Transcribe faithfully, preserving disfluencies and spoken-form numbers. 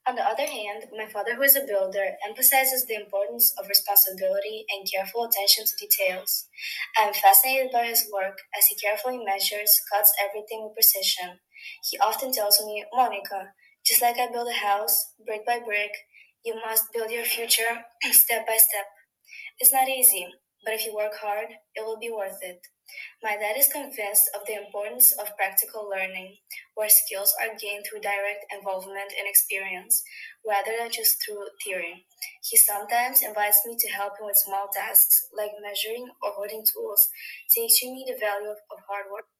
On the other hand, my father, who is a builder, emphasizes the importance of responsibility and careful attention to details. I am fascinated by his work as he carefully measures, cuts everything with precision. He often tells me, Monica, just like I build a house, brick by brick, you must build your future step by step. It's not easy, but if you work hard, it will be worth it. My dad is convinced of the importance of practical learning, where skills are gained through direct involvement and experience, rather than just through theory. He sometimes invites me to help him with small tasks like measuring or holding tools, teaching me the value of, of hard work.